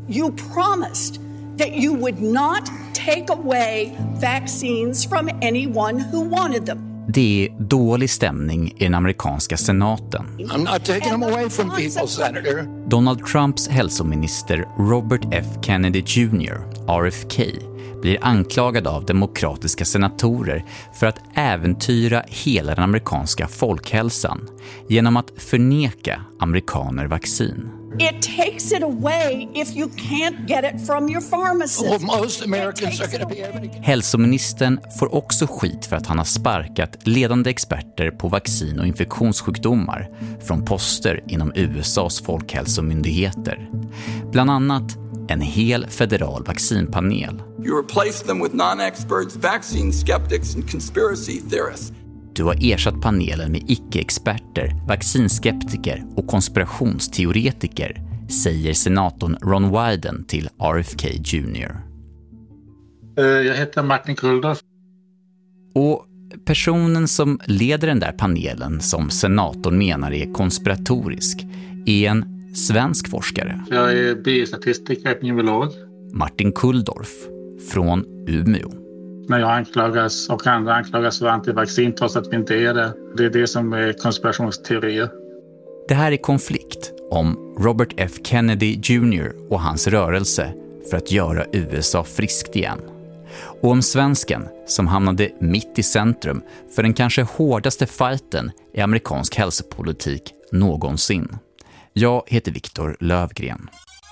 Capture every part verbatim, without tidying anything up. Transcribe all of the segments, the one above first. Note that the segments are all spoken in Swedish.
You promised that you would not take away vaccines from anyone who wanted them. Det är dålig stämning i den amerikanska senaten. I'm not taking them away from people, Senator. Donald Trumps hälsominister Robert F. Kennedy junior, R F K, blir anklagad av demokratiska senatorer för att äventyra hela den amerikanska folkhälsan genom att förneka amerikaner vaccin. It takes it away if you can't get it from your pharmacist. Well, most Americans are going to be able to... Hälsoministern får också skit för att han har sparkat ledande experter på vaccin- och infektionssjukdomar från poster inom U S A:s folkhälsomyndigheter. Bland annat en hel federal vaccinpanel. You replace them with non-experts, vaccine skeptics and conspiracy theorists. Du har ersatt panelen med icke-experter, vaccinskeptiker och konspirationsteoretiker, säger senatorn Ron Wyden till R F K junior. Jag heter Martin Kulldorff. Och personen som leder den där panelen, som senatorn menar är konspiratorisk, är en svensk forskare. Jag är biostatistiker och epidemiolog. Martin Kulldorff från Umeå. När jag anklagas och andra anklagas för antivaccin trots att vi inte är det. Det är det som är konspirationsteorier. Det här är konflikt om Robert F. Kennedy junior och hans rörelse för att göra U S A friskt igen. Och om svensken som hamnade mitt i centrum för den kanske hårdaste fighten i amerikansk hälsopolitik någonsin. Jag heter Viktor Lövgren.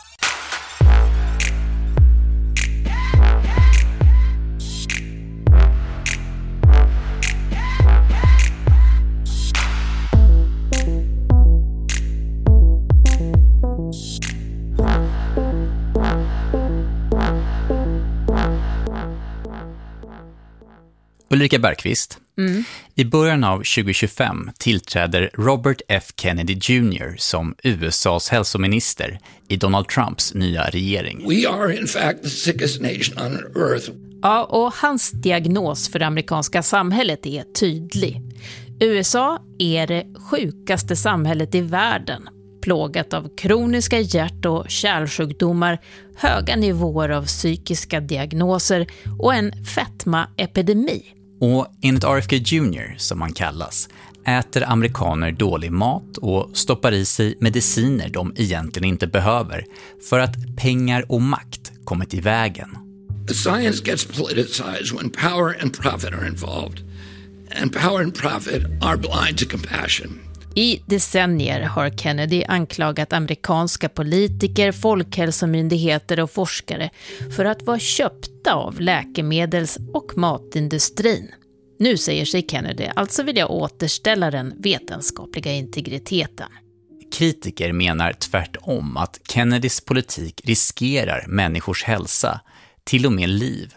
Ulrika Bergqvist. Mm. I början av tjugo tjugofem tillträder Robert F. Kennedy junior som U S A:s hälsominister i Donald Trumps nya regering. We are in fact the sickest nation on earth. Ja, och hans diagnos för det amerikanska samhället är tydlig. U S A är det sjukaste samhället i världen. Plågat av kroniska hjärt- och kärlsjukdomar, höga nivåer av psykiska diagnoser och en fetmaepidemi. Och enligt R F K junior, som man kallas, äter amerikaner dålig mat och stoppar i sig mediciner de egentligen inte behöver för att pengar och makt kommit i vägen. Science gets politicized when power and profit are involved. And power and profit are blind to compassion. I decennier har Kennedy anklagat amerikanska politiker, folkhälsomyndigheter och forskare för att vara köpta av läkemedels- och matindustrin. Nu säger sig Kennedy alltså vilja återställa den vetenskapliga integriteten. Kritiker menar tvärtom att Kennedys politik riskerar människors hälsa, till och med liv.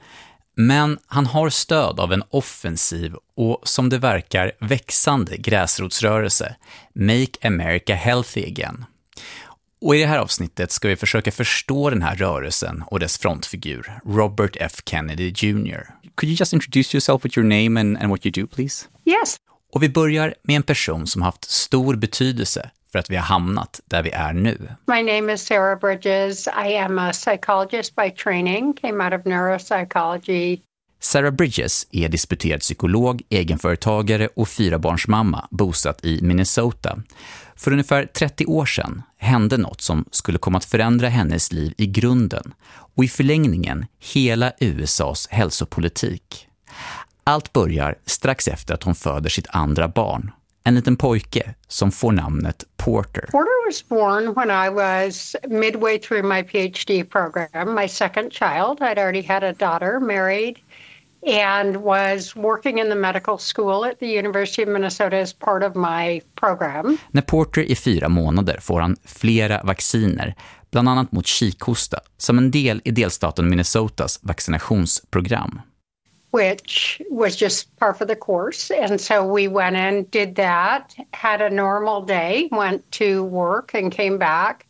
Men han har stöd av en offensiv och som det verkar växande gräsrotsrörelse, Make America Healthy Again. Och i det här avsnittet ska vi försöka förstå den här rörelsen och dess frontfigur, Robert F. Kennedy junior Could you just introduce yourself with your name and, and what you do, please? Yes. Och vi börjar med en person som haft stor betydelse för att vi har hamnat där vi är nu. My name is Sarah Bridges. I am a psychologist by training, came out of neuropsychology. Sarah Bridges är disputerad psykolog, egenföretagare och fyrabarnsmamma bosatt i Minnesota. För ungefär trettio år sedan hände något som skulle komma att förändra hennes liv i grunden och i förlängningen hela U S A:s hälsopolitik. Allt börjar strax efter att hon föder sitt andra barn, en liten pojke som får namnet Porter. Porter was born when I was midway through my PhD program, my second child. I'd already had a daughter, married, and was working in the medical school at the University of Minnesota as part of my program. När Porter är fyra månader får han flera vacciner, bland annat mot kikhosta, som en del i delstaten Minnesotas vaccinationsprogram. Which was just part of the course. And so we went and did that, had a normal day, went to work and came back.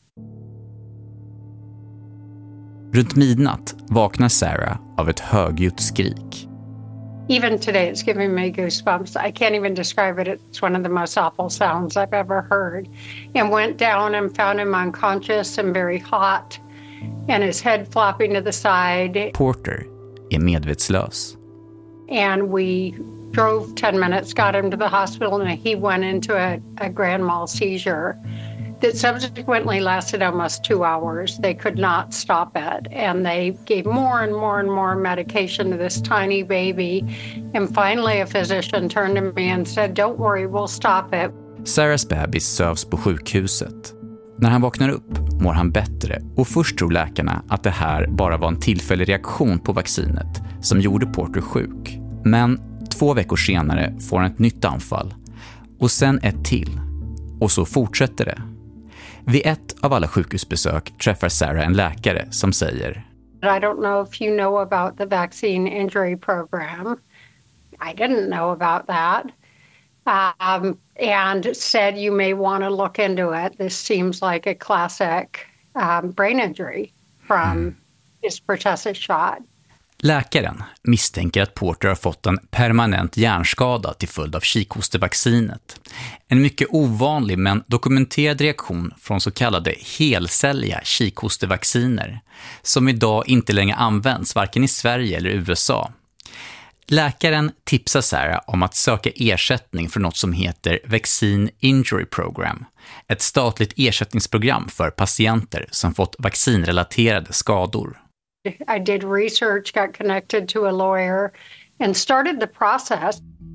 Runt midnatt vaknar Sarah av ett högljutt skrik. Even today it's giving me goosebumps. I can't even describe it. It's one of the most awful sounds I've ever heard. And went down and found him unconscious and very hot. and his head flopping to the side. Porter är medvetslös. And we drove ten minutes, got him to the hospital, and he went into a, a grand mal seizure that subsequently lasted almost two hours. They could not stop it. And they gave more and more and more medication to this tiny baby. And finally a physician turned to me and said, "Don't worry, we'll stop it." Sarahs bebis sövs på sjukhuset. När han vaknar upp mår han bättre och först tror läkarna att det här bara var en tillfällig reaktion på vaccinet som gjorde Porter sjuk. Men två veckor senare får han ett nytt anfall och sen ett till. Och så fortsätter det. Vid ett av alla sjukhusbesök träffar Sarah en läkare som säger: I don't know if you know about the vaccine injury program. I didn't know about that. Um, and said you may want to look into it. This seems like a classic um, brain injury from mm. his pertussis shot. Läkaren misstänker att Porter har fått en permanent hjärnskada till följd av kikhostevaccinet. En mycket ovanlig men dokumenterad reaktion från så kallade helcelliga kikhostevacciner som idag inte längre används varken i Sverige eller U S A. Läkaren tipsar Sarah om att söka ersättning för något som heter Vaccine Injury Program, ett statligt ersättningsprogram för patienter som fått vaccinrelaterade skador. I did research, got connected to a lawyer, and started the process.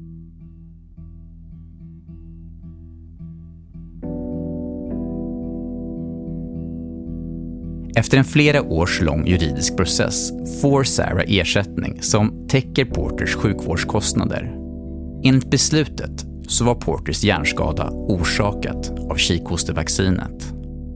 Efter en flera års lång juridisk process får Sarah ersättning som täcker Porters sjukvårdskostnader. Enligt beslutet så var Porters hjärnskada orsakat av kikhostevaccinet.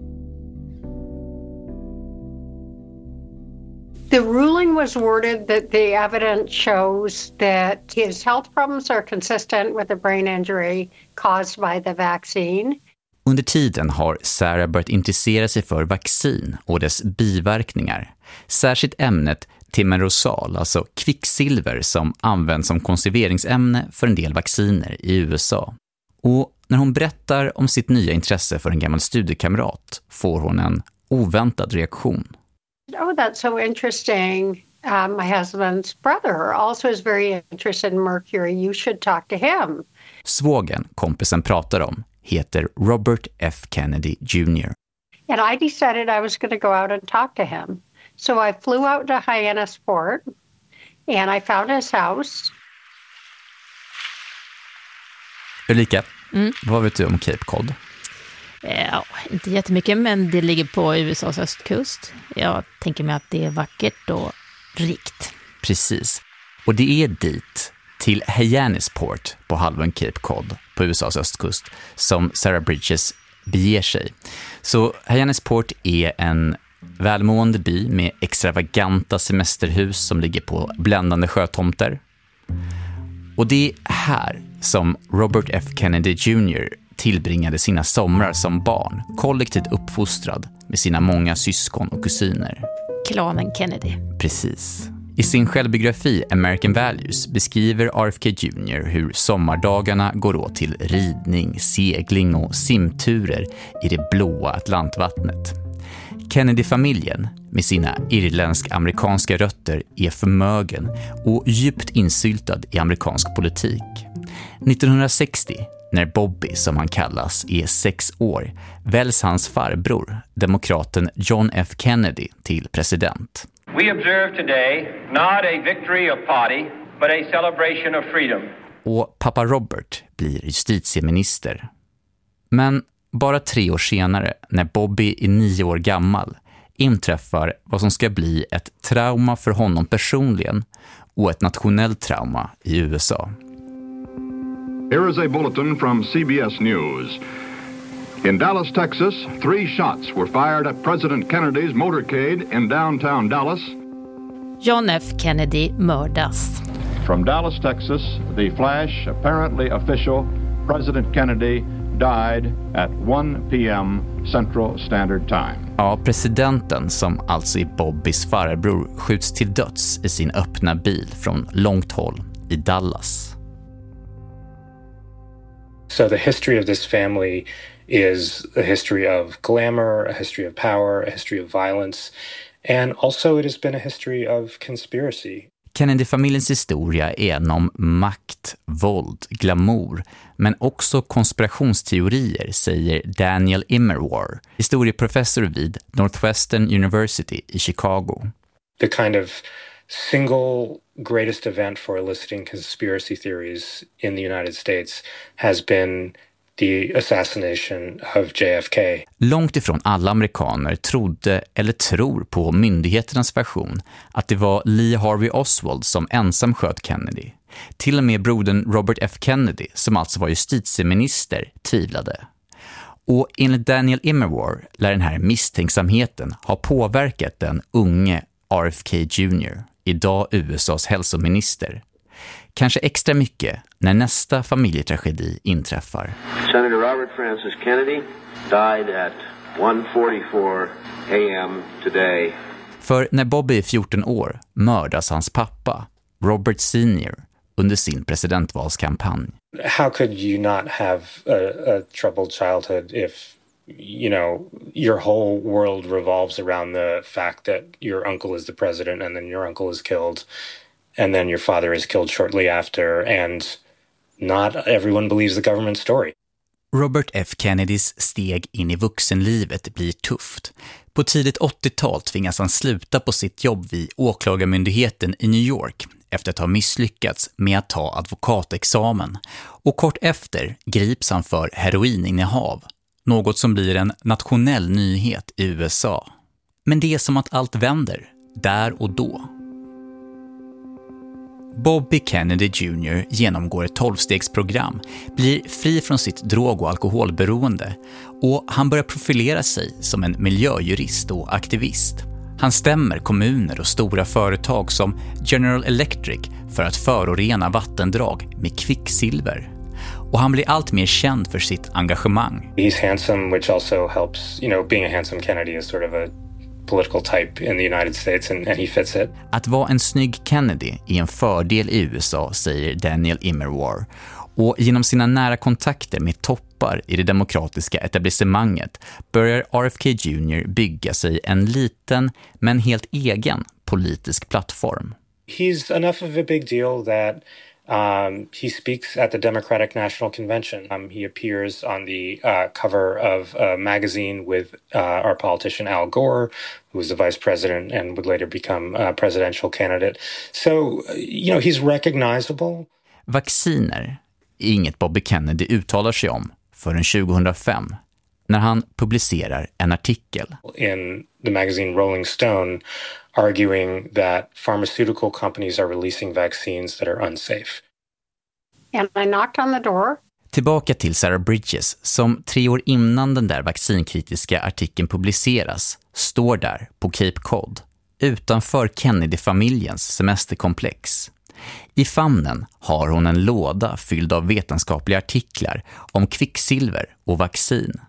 The ruling was worded that the evidence shows that his health problems are consistent with a brain injury caused by the vaccine. Under tiden har Sarah börjat intressera sig för vaccin och dess biverkningar. Särskilt ämnet timerosal, alltså kvicksilver som används som konserveringsämne för en del vacciner i U S A. Och när hon berättar om sitt nya intresse för en gammal studiekamrat får hon en oväntad reaktion. Oh, that's so interesting. Uh, my husband's brother also is very interested in mercury. You should talk to him. Svågen kompisen pratar om heter Robert F. Kennedy Junior And I decided I was going to go out and talk to him. So I flew out to Hyannisport and I found his house. Ulrika, mm. vad vet du om Cape Cod? Ja, inte jättemycket, men det ligger på U S A:s östkust. Jag tänker mig att det är vackert och rikt. Precis. Och det är dit, till Hyannisport på halvön Cape Cod på U S A:s östkust, som Sarah Bridges beger sig. Så Hyannisport är en välmående by med extravaganta semesterhus som ligger på bländande sjötomter. Och det är här som Robert F. Kennedy Junior tillbringade sina somrar som barn, kollektivt uppfostrad med sina många syskon och kusiner. Klanen Kennedy. Precis. I sin självbiografi American Values beskriver R F K Junior hur sommardagarna går åt till ridning, segling och simturer i det blåa Atlantvattnet. Kennedy-familjen med sina irländsk-amerikanska rötter är förmögen och djupt insyltad i amerikansk politik. nittonhundrasextio, när Bobby, som han kallas, är sex år, väljs hans farbror, demokraten John F. Kennedy, till president. We observe today not a victory of party, but a celebration of freedom. Och pappa Robert blir justitieminister. Men bara tre år senare, när Bobby är nio år gammal, inträffar vad som ska bli ett trauma för honom personligen och ett nationellt trauma i U S A. Here is a bulletin from C B S News. In Dallas, Texas, three shots were fired at President Kennedy's motorcade in downtown Dallas. John F. Kennedy mördas. From Dallas, Texas, the flash, apparently official, President Kennedy died at one p m Central Standard Time. Ja, presidenten, som alltså är Bobbys farbror, skjuts till döds i sin öppna bil från långt håll i Dallas. So the history of this family is a history of glamour, a history of power, a history of violence, And also it has been a history of conspiracy. Kennedy-familjens historia är en om makt, våld, glamour, men också konspirationsteorier, säger Daniel Immerwahr, historieprofessor vid Northwestern University i Chicago. The kind of single greatest event for eliciting conspiracy theories in the United States has been the assassination of J F K. Långt ifrån alla amerikaner trodde eller tror på myndigheternas version att det var Lee Harvey Oswald som ensam sköt Kennedy. Till och med brodern Robert F. Kennedy, som alltså var justitieminister, tvivlade. Och enligt Daniel Immerwahr lär den här misstänksamheten ha påverkat den unge R F K junior, idag U S A:s hälsominister. Kanske extra mycket när nästa familjetragedi inträffar. Senator Robert Francis Kennedy died at one forty-four a m today. För när Bobby är fjorton år mördas hans pappa, Robert senior, under sin presidentvalskampanj. How could you not have a, a troubled childhood if, you know, your whole world revolves around the fact that your uncle is the president and then your uncle is killed and then your father is killed shortly after, and not everyone believes the government story. Robert F. Kennedys steg in i vuxenlivet blir tufft. På tidigt åttiotal tvingas han sluta på sitt jobb vid åklagarmyndigheten i New York efter att ha misslyckats med att ta advokatexamen, och kort efter grips han för heroininnehav, något som blir en nationell nyhet i U S A. Men det är som att allt vänder, där och då. Bobby Kennedy junior genomgår ett tolvstegsprogram, blir fri från sitt drog- och alkoholberoende, och han börjar profilera sig som en miljöjurist och aktivist. Han stämmer kommuner och stora företag som General Electric för att förorena vattendrag med kvicksilver. Och han blir allt mer känd för sitt engagemang. He's handsome, which also helps, you know, being a handsome Kennedy is sort of a political type in the United States, and, and he fits it. Att vara en snygg Kennedy är en fördel i U S A, säger Daniel Immerwahr. Och genom sina nära kontakter med toppar i det demokratiska etablissemanget börjar R F K junior bygga sig en liten men helt egen politisk plattform. He's enough of a big deal that Um, he speaks at the Democratic National Convention. Um, he appears on the uh, cover of a magazine with uh, our politician Al Gore, who was the vice president and would later become a presidential candidate. So, you know, he's recognizable. Vacciner är inget Bobby Kennedy uttalar sig om förrän tjugohundrafem, när han publicerar en artikel in the magazine Rolling Stone arguing that pharmaceutical companies are releasing vaccines that are unsafe. And I knocked on the door. Tillbaka till Sarah Bridges, som tre år innan den där vaccinkritiska artikeln publiceras står där på Cape Cod, utanför Kennedy-familjens semesterkomplex. I famnen har hon en låda fylld av vetenskapliga artiklar om kvicksilver och vaccin.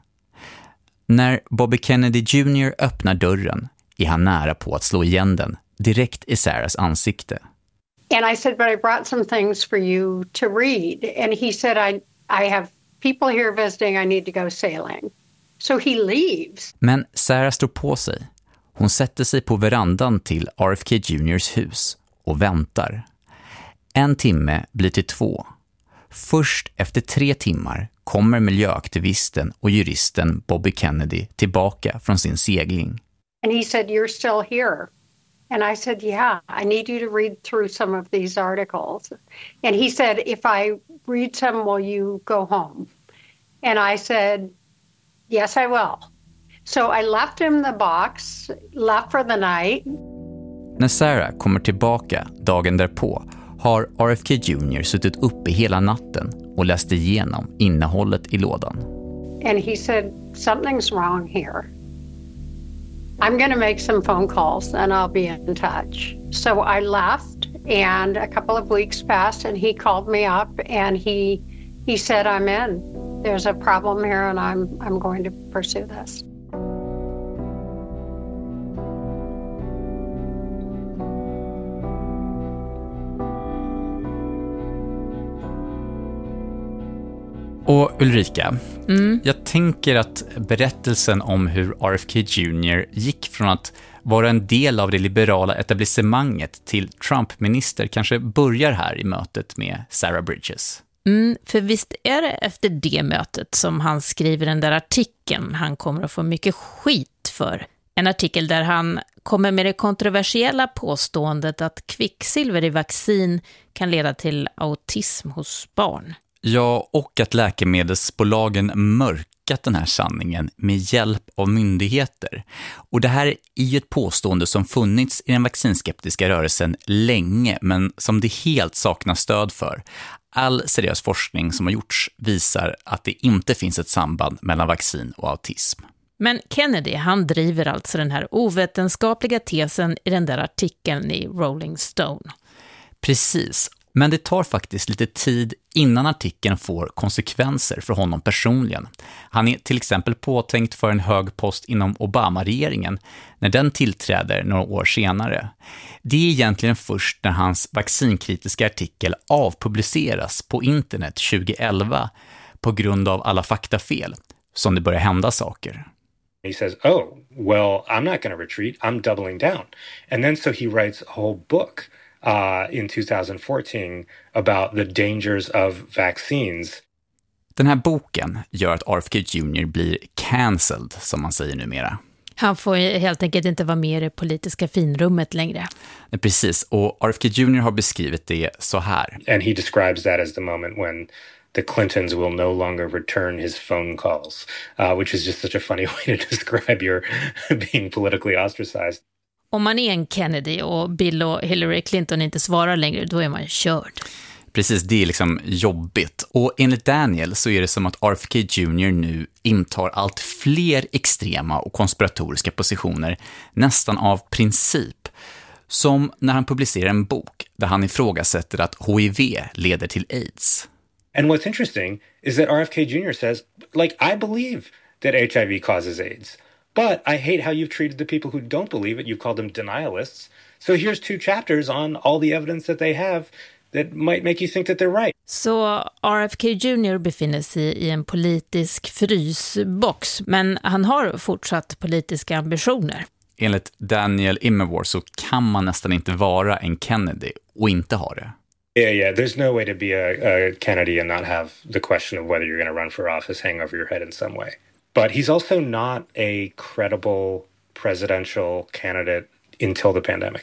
När Bobby Kennedy junior öppnar dörren är han nära på att slå igen den direkt i Sarahs ansikte. And I said, but I brought some things for you to read. And he said, I, I have people here visiting, I need to go sailing. So he leaves. Men Sarah står på sig. Hon sätter sig på verandan till R F K juniors hus och väntar. En timme blir till två. Först efter tre timmar kommer miljöaktivisten och juristen Bobby Kennedy tillbaka från sin segling. And he said, you're still here. And I said, yeah, I need you to read through some of these articles. And he said, if I read some, will you go home? And I said, yes, I will. So I left him the box, left for the night. När Sarah kommer tillbaka dagen därpå har R F K junior suttit uppe hela natten och läst igenom innehållet i lådan. And he said, something's wrong here. I'm going to make some phone calls and I'll be in touch. So I left and a couple of weeks passed and he called me up and he he said, I'm in. There's a problem here and I'm I'm going to pursue this. Och Ulrika, mm. jag tänker att berättelsen om hur R F K Junior gick från att vara en del av det liberala etablissemanget till Trump-minister kanske börjar här i mötet med Sarah Bridges. Mm, för visst är det efter det mötet som han skriver den där artikeln han kommer att få mycket skit för. En artikel där han kommer med det kontroversiella påståendet att kvicksilver i vaccin kan leda till autism hos barn. Ja, och att läkemedelsbolagen mörkat den här sanningen med hjälp av myndigheter. Och det här är ju ett påstående som funnits i den vaccinskeptiska rörelsen länge, men som det helt saknar stöd för. All seriös forskning som har gjorts visar att det inte finns ett samband mellan vaccin och autism. Men Kennedy, han driver alltså den här ovetenskapliga tesen i den där artikeln i Rolling Stone. Precis, men det tar faktiskt lite tid innan artikeln får konsekvenser för honom personligen. Han är till exempel påtänkt för en hög post inom Obama-regeringen när den tillträder några år senare. Det är egentligen först när hans vaccinkritiska artikel avpubliceras på internet tjugoelva på grund av alla faktafel som det börjar hända saker. He says, oh, well, I'm not going to retreat. I'm doubling down. And then so he writes a whole book uh, in twenty fourteen about the dangers of vaccines. Den här boken gör att R F K Junior blir cancelled, som man säger numera. Han får helt enkelt inte vara med i det politiska finrummet längre. Precis, och R F K Junior har beskrivit det så här. And he describes that as the moment when the Clintons will no longer return his phone calls, uh, which is just such a funny way to describe your being politically ostracized. Om man är en Kennedy och Bill och Hillary Clinton inte svarar längre, då är man körd. Precis, det är liksom jobbigt. Och enligt Daniel så är det som att R F K Junior nu intar allt fler extrema och konspiratoriska positioner, nästan av princip. Som när han publicerar en bok där han ifrågasätter att H I V leder till AIDS. And what's interesting is that R F K Junior says, like, I believe that H I V causes AIDS, but I hate how you've treated the people who don't believe it. You've called them denialists. So here's two chapters on all the evidence that they have that might make you think that they're right. Så R F K Junior befinner sig i en politisk frysbox, men han har fortsatt politiska ambitioner. Enligt Daniel Immerwahr så kan man nästan inte vara en Kennedy och inte ha det. Yeah, yeah. There's no way to be a, a Kennedy and not have the question of whether you're going to run for office hang over your head in some way. But he's also not a credible presidential candidate until the pandemic.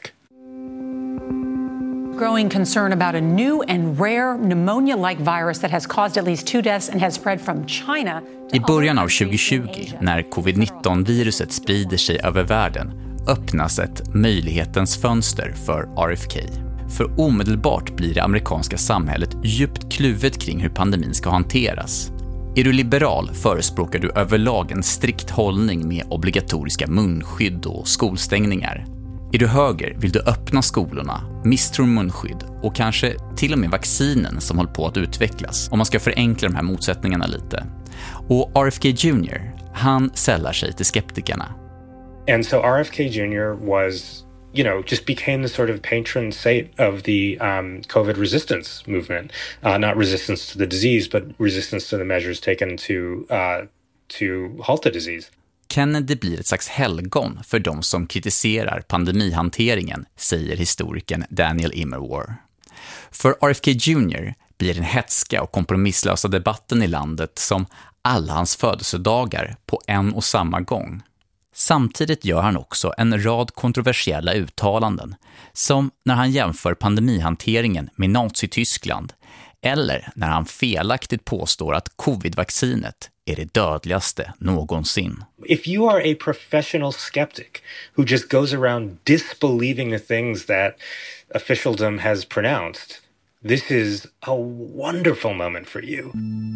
Growing concern about a new and rare pneumonia-like virus that has caused at least two deaths and has spread from China. I början av tjugo tjugo, när covid nitton-viruset sprider sig över världen, öppnas ett möjlighetens fönster för R F K. För omedelbart blir det amerikanska samhället djupt kluvet kring hur pandemin ska hanteras. Är du liberal förespråkar du överlag en strikt hållning med obligatoriska munskydd och skolstängningar. Är du höger vill du öppna skolorna, misstror munskydd och kanske till och med vaccinen som håller på att utvecklas, om man ska förenkla de här motsättningarna lite. Och R F K Junior, han sällar sig till skeptikerna. And so R F K Junior was, you know, just became the sort of patron saint of the um, COVID resistance movement. Uh, not resistance to the disease, but resistance to the measures taken to, uh, to halt the disease. Kennedy blir ett slags helgon för de som kritiserar pandemihanteringen, säger historikern Daniel Immerwahr. För R F K Junior blir den hetska och kompromisslösa debatten i landet som alla hans födelsedagar på en och samma gång. Samtidigt gör han också en rad kontroversiella uttalanden, som när han jämför pandemihanteringen med Nazityskland eller när han felaktigt påstår att covid-vaccinet är det dödligaste någonsin. If you are a professional skeptic who just goes around disbelieving the things that officialdom has pronounced, this is a wonderful moment for you.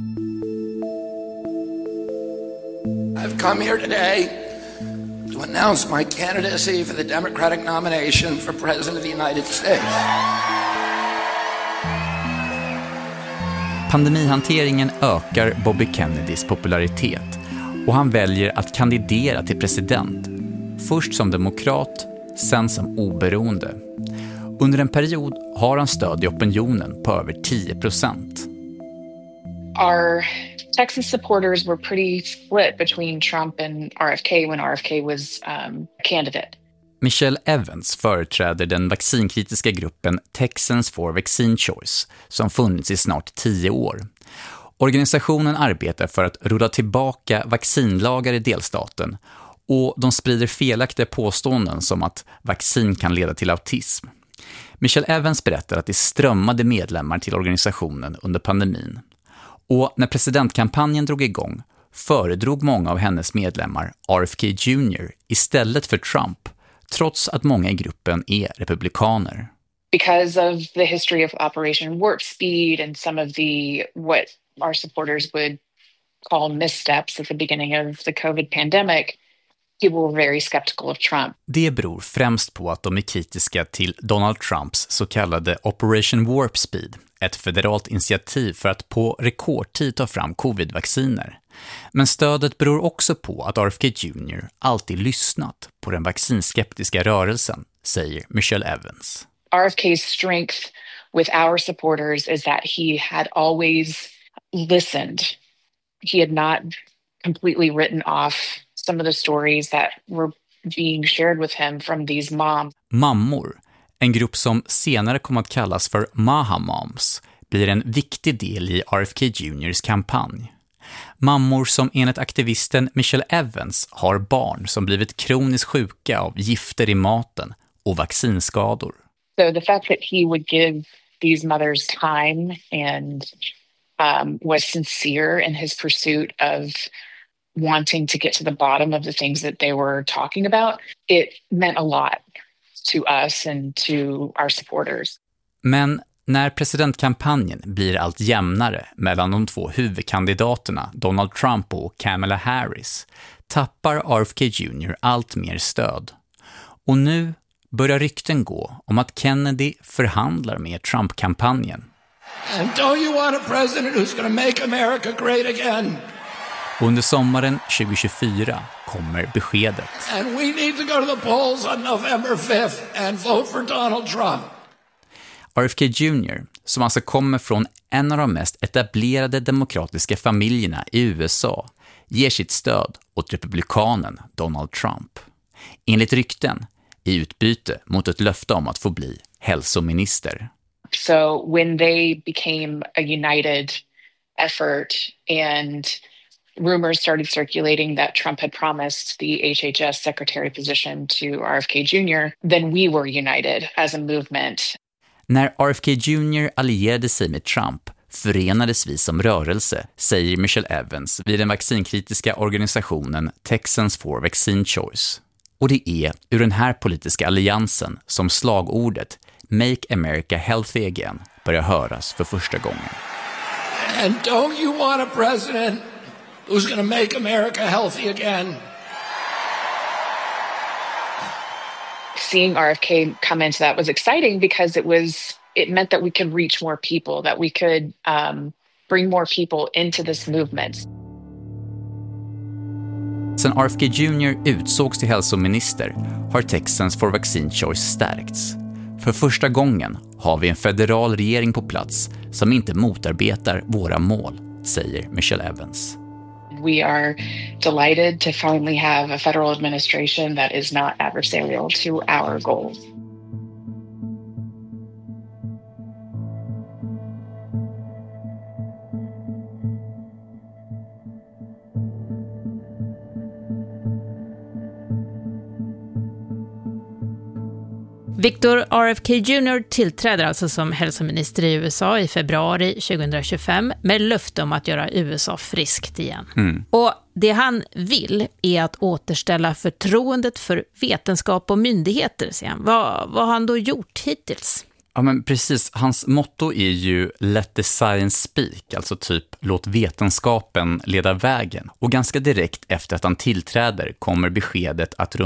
I've come here today to announce my candidacy for the Democratic nomination for President of the United States. Pandemihanteringen ökar Bobby Kennedys popularitet och han väljer att kandidera till president. Först som demokrat, sen som oberoende. Under en period har han stöd i opinionen på över tio procent. Our Texas supporters were pretty split between Trump and R F K when R F K was um, candidate. Michelle Evans företräder den vaccinkritiska gruppen Texans for Vaccine Choice som funnits i snart tio år. Organisationen arbetar för att rulla tillbaka vaccinlagar i delstaten och de sprider felaktiga påståenden som att vaccin kan leda till autism. Michelle Evans berättar att det strömmade medlemmar till organisationen under pandemin. Och när presidentkampanjen drog igång föredrog många av hennes medlemmar R F K Junior istället för Trump, trots att många i gruppen är republikaner. Because of the history of Operation Warp Speed and some of the what our supporters would call missteps at the beginning of the COVID pandemic, people were very skeptical of Trump. Det beror främst på att de är kritiska till Donald Trumps så kallade Operation Warp Speed, ett federalt initiativ för att på rekordtid ta fram covid-vacciner. Men stödet beror också på att R F K Junior alltid lyssnat på den vaccinskeptiska rörelsen, säger Michelle Evans. R F K's strength with our supporters is that he had always listened. He had not completely written off some of the stories that were being shared with him from these moms. Mammor, en grupp som senare kom att kallas för Maha Moms, blir en viktig del i R F K Juniors kampanj. Mammor som enligt aktivisten Michelle Evans har barn som blivit kroniskt sjuka av gifter i maten och vaccinskador. So the fact that he would give these mothers time and um, was sincere in his pursuit of wanting to get to the bottom of the things that they were talking about, it meant a lot to us and to our supporters. Men när presidentkampanjen blir allt jämnare mellan de två huvudkandidaterna Donald Trump och Kamala Harris tappar R F K Junior allt mer stöd. Och nu börjar rykten gå om att Kennedy förhandlar med Trump-kampanjen. And don't you want a president who's going to make America great again? Under sommaren tjugo tjugofyra kommer beskedet. And we need to go to the polls on November fifth and vote for Donald Trump. R F K Junior, som alltså kommer från en av de mest etablerade demokratiska familjerna i U S A, ger sitt stöd åt republikanen Donald Trump. Enligt rykten i utbyte mot ett löfte om att få bli hälsominister. So when they became a united effort and rumors started circulating that Trump had promised the H H S secretary position to R F K Junior, then we were united as a movement. När R F K Junior allierade sig med Trump förenades vi som rörelse, säger Michelle Evans vid den vaccinkritiska organisationen Texans for Vaccine Choice. Och det är ur den här politiska alliansen som slagordet Make America Healthy Again börjar höras för första gången. And don't you want a president who's going to make America healthy again? Seeing R F K come into that was exciting because it was it meant that we could reach more people, that we could um, bring more people into this movement. Sen R F K Junior utsågs till hälsominister har Texans for Vaccine Choice stärkts. För första gången har vi en federal regering på plats som inte motarbetar våra mål, säger Michelle Evans. We are delighted to finally have a federal administration that is not adversarial to our goals. Victor R F K Junior tillträder alltså som hälsominister i U S A i februari tjugohundratjugofem med löfte om att göra U S A friskt igen. Mm. Och det han vill är att återställa förtroendet för vetenskap och myndigheter, säger han. Vad, vad har han då gjort hittills? Ja, men precis. Hans motto är ju Let the science speak, alltså typ låt vetenskapen leda vägen. Och ganska direkt efter att han tillträder kommer beskedet att runt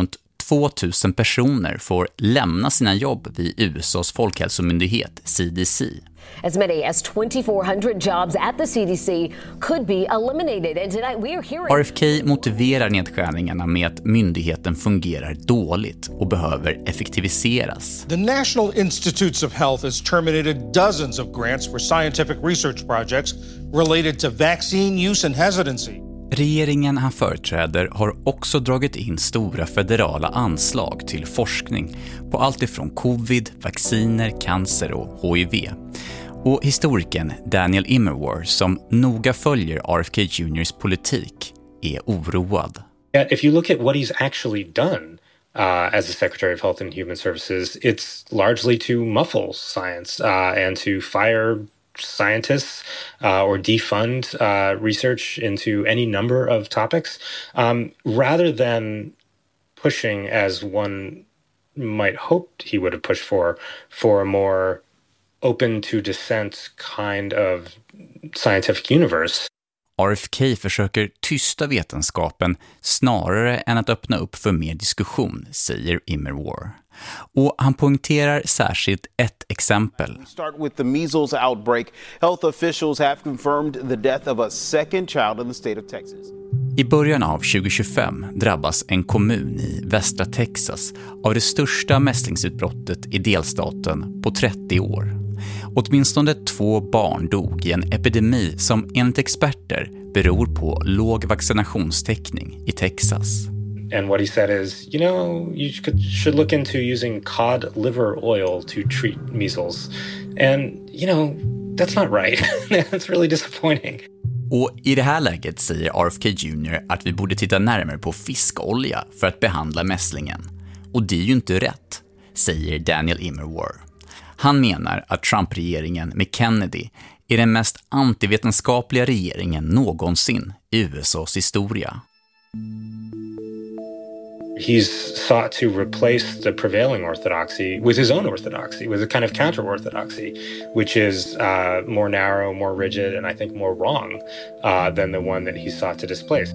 tvåtusen personer får lämna sina jobb vid U S A:s folkhälsomyndighet C D C. As many as twenty-four hundred jobs at the C D C could be eliminated. And tonight we are hearing... R F K motiverar nedskärningarna med att myndigheten fungerar dåligt och behöver effektiviseras. The National Institutes of Health has terminated dozens of grants for scientific research projects related to vaccine use and hesitancy. Regeringen han företräder har också dragit in stora federala anslag till forskning på allt ifrån covid, vacciner, cancer och H I V. Och historikern Daniel Immerwahr, som noga följer R F K Juniors politik, är oroad. If you look at what he's actually done uh, as the Secretary of Health and Human Services, it's largely to muffle science uh, and to fire scientists uh, or defund uh, research into any number of topics, um, rather than pushing, as one might hope he would have pushed for, for a more open to dissent kind of scientific universe. R F K försöker tysta vetenskapen snarare än att öppna upp för mer diskussion, säger Immerwahr. Och han poängterar särskilt ett exempel. Start with the measles outbreak. Health officials have confirmed the death of a second child in the state of Texas. I början av tjugo tjugofem drabbas en kommun i västra Texas av det största mässlingsutbrottet i delstaten på trettio år. Åtminstone två barn dog i en epidemi som enligt experter beror på låg vaccinationstäckning i Texas. And what he said is, you know, you could, should look into using cod liver oil to treat measles. And, you know, that's not right. That's really disappointing. Och i det här läget säger R F K Junior att vi borde titta närmare på fiskolja för att behandla mässlingen. Och det är ju inte rätt, säger Daniel Immerwahr. Han menar att Trump-regeringen med Kennedy är den mest antivetenskapliga regeringen någonsin i U S A:s historia. He's sought to replace the prevailing orthodoxy with his own orthodoxy, with a kind of counter-orthodoxy, which is uh, more narrow, more rigid, and I think more wrong uh, than the one that he sought to displace.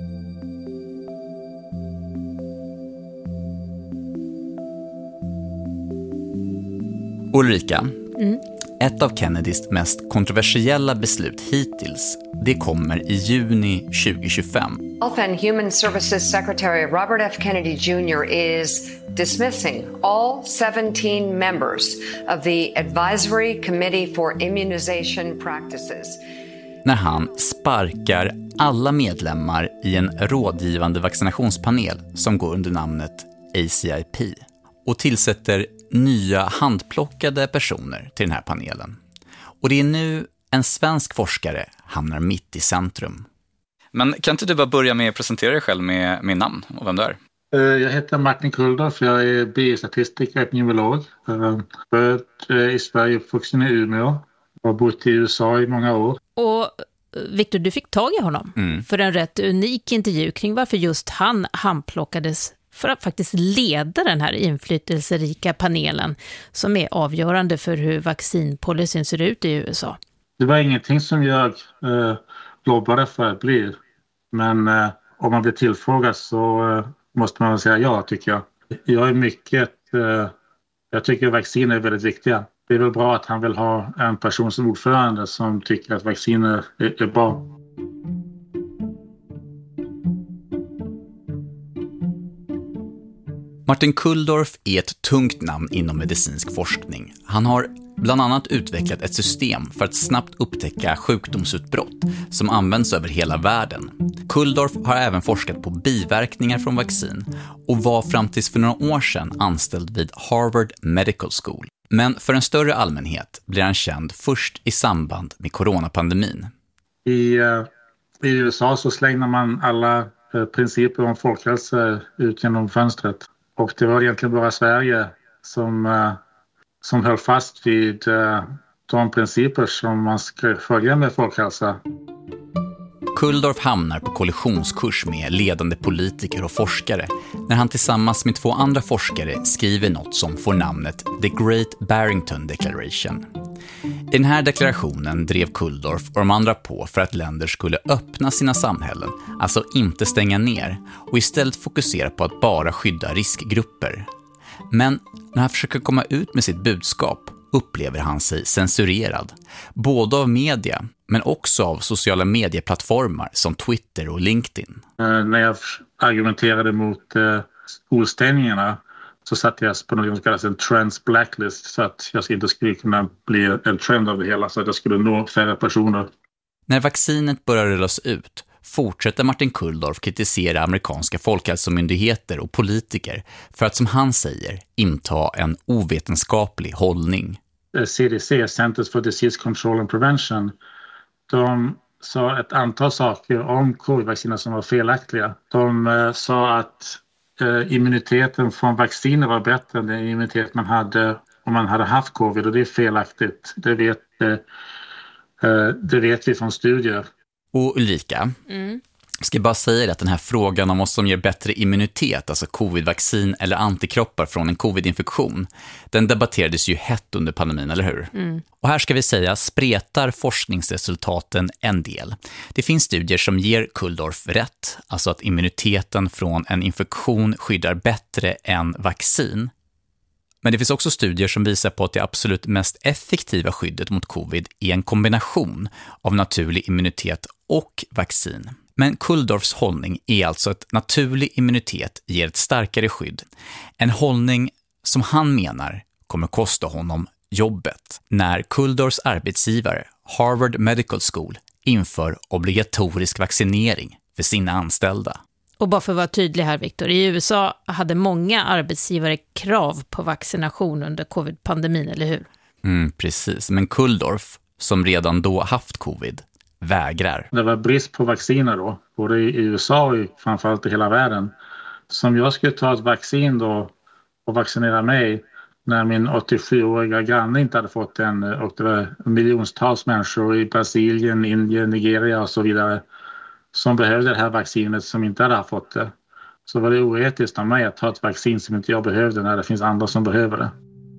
Ulrika, Mm. ett av Kennedys mest kontroversiella beslut hittills, det kommer i juni tjugo tjugofem. Health and Human Services Secretary Robert F. Kennedy Junior is dismissing all seventeen members of the Advisory Committee for Immunization Practices. När han sparkar alla medlemmar i en rådgivande vaccinationspanel som går under namnet A C I P och tillsätter nya handplockade personer till den här panelen. Och det är nu en svensk forskare hamnar mitt i centrum. Men kan inte du bara börja med att presentera dig själv med, med namn och vem du är? Jag heter Martin Kulldorff, jag är biostatistiker och epidemiolog. Född i Sverige, uppvuxen i Umeå. Jag har bott i U S A i många år. Och Victor, du fick tag i honom mm. för en rätt unik intervju kring varför just han handplockades för att faktiskt leda den här inflytelserika panelen som är avgörande för hur vaccinpolicyn ser ut i U S A. Det var ingenting som jag eh, lobbade för att bli. Men eh, om man blir tillfrågad så eh, måste man säga ja, tycker jag. Jag är mycket... Eh, jag tycker att vacciner är väldigt viktiga. Det är väl bra att han vill ha en person som ordförande som tycker att vacciner är, är bra. Martin Kulldorff är ett tungt namn inom medicinsk forskning. Han har bland annat utvecklat ett system för att snabbt upptäcka sjukdomsutbrott som används över hela världen. Kulldorff har även forskat på biverkningar från vaccin och var fram tills för några år sedan anställd vid Harvard Medical School. Men för en större allmänhet blir han känd först i samband med coronapandemin. I, uh, i U S A så slänger man alla uh, principer om folkhälsa ut genom fönstret. Och det var egentligen bara Sverige som, uh, som höll fast vid uh, de principer som man ska följa med folkhälsa. Kulldorff hamnar på kollisionskurs med ledande politiker och forskare när han tillsammans med två andra forskare skriver något som får namnet The Great Barrington Declaration. I den här deklarationen drev Kulldorff och de andra på för att länder skulle öppna sina samhällen, alltså inte stänga ner, och istället fokusera på att bara skydda riskgrupper. Men när han försöker komma ut med sitt budskap upplever han sig censurerad, både av media men också av sociala medieplattformar som Twitter och LinkedIn. Uh, när jag argumenterade mot uh, skolstängningarna så satte jag på något som kallas en trends blacklist så att jag inte skulle kunna bli en trend av det hela, så att jag skulle nå färre personer. När vaccinet börjar rullas ut fortsätter Martin Kulldorff kritisera amerikanska folkhälsomyndigheter och politiker för att, som han säger, inta en ovetenskaplig hållning. C D C, Centers for Disease Control and Prevention, de sa ett antal saker om covid-vacciner som var felaktiga. De uh, sa att uh, immuniteten från vacciner var bättre än den immunitet man hade om man hade haft covid, och det är felaktigt. Det vet, uh, uh, det vet vi från studier. Och Ulrika, mm. ska bara säga att den här frågan om vad som ger bättre immunitet, alltså covid-vaccin eller antikroppar från en covid-infektion, den debatterades ju hett under pandemin, eller hur? Mm. Och här ska vi säga, spretar forskningsresultaten en del. Det finns studier som ger Kulldorff rätt, alltså att immuniteten från en infektion skyddar bättre än vaccin. Men det finns också studier som visar på att det absolut mest effektiva skyddet mot covid är en kombination av naturlig immunitet och vaccin. Men Kulldorffs hållning är alltså att naturlig immunitet ger ett starkare skydd. En hållning som han menar kommer kosta honom jobbet när Kulldorffs arbetsgivare, Harvard Medical School, inför obligatorisk vaccinering för sina anställda. Och bara för att vara tydlig här, Victor, i U S A hade många arbetsgivare krav på vaccination under covid-pandemin, eller hur? Mm, precis, men Kulldorff, som redan då haft covid, vägrar. Det var brist på vacciner då, både i U S A och framförallt i hela världen. Som jag skulle ta ett vaccin då och vaccinera mig när min åttiosjuåriga granne inte hade fått den, och det var miljontals människor i Brasilien, Indien, Nigeria och så vidare som behövde det här vaccinet som inte hade fått det. Så var det oetiskt av mig att ta ett vaccin som inte jag behövde när det finns andra som behöver det.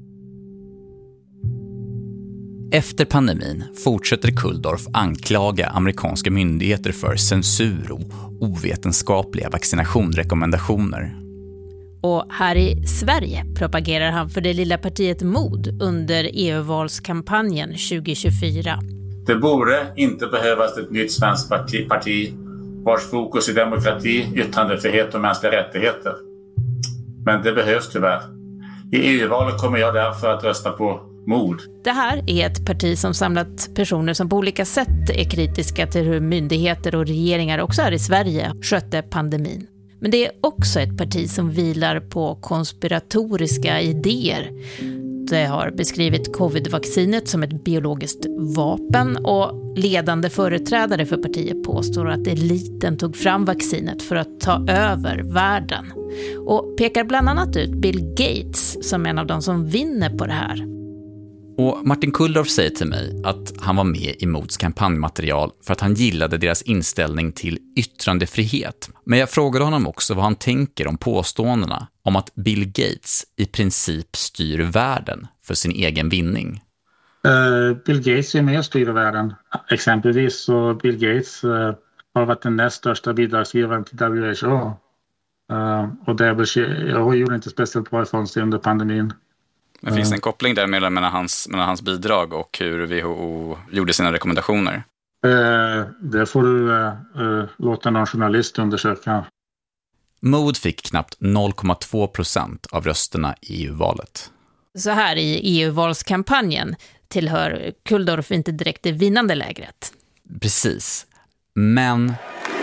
Efter pandemin fortsätter Kulldorff anklaga amerikanska myndigheter för censur och ovetenskapliga vaccinationsrekommendationer. Och här i Sverige propagerar han för det lilla partiet MOD under E U-valskampanjen tjugo tjugofyra. Det borde inte behövas ett nytt svenskt parti, parti vars fokus är demokrati, yttrandefrihet och mänskliga rättigheter. Men det behövs tyvärr. I E U-valet kommer jag därför att rösta på MOD. Det här är ett parti som samlat personer som på olika sätt är kritiska till hur myndigheter och regeringar också här i Sverige skötte pandemin. Men det är också ett parti som vilar på konspiratoriska idéer. Det har beskrivit covid-vaccinet som ett biologiskt vapen, och ledande företrädare för partiet påstår att eliten tog fram vaccinet för att ta över världen. Och pekar bland annat ut Bill Gates som en av de som vinner på det här. Och Martin Kulldorff säger till mig att han var med i MODs kampanjmaterial för att han gillade deras inställning till yttrandefrihet. Men jag frågade honom också vad han tänker om påståendena om att Bill Gates i princip styr världen för sin egen vinning. Uh, Bill Gates är med och styr världen. Exempelvis så Bill Gates uh, har varit den näst största bidragsgivaren till W H O. Uh, och W H O gjorde inte speciellt bra ifrån sig under pandemin. Men finns det en koppling där mellan, mellan, hans, mellan hans bidrag och hur W H O gjorde sina rekommendationer? Uh, det får du uh, uh, låta någon journalist undersöka. MOD fick knappt noll komma två procent av rösterna i E U-valet. Så här i E U-valskampanjen tillhör Kulldorff inte direkt det vinnande lägret. Precis. Men...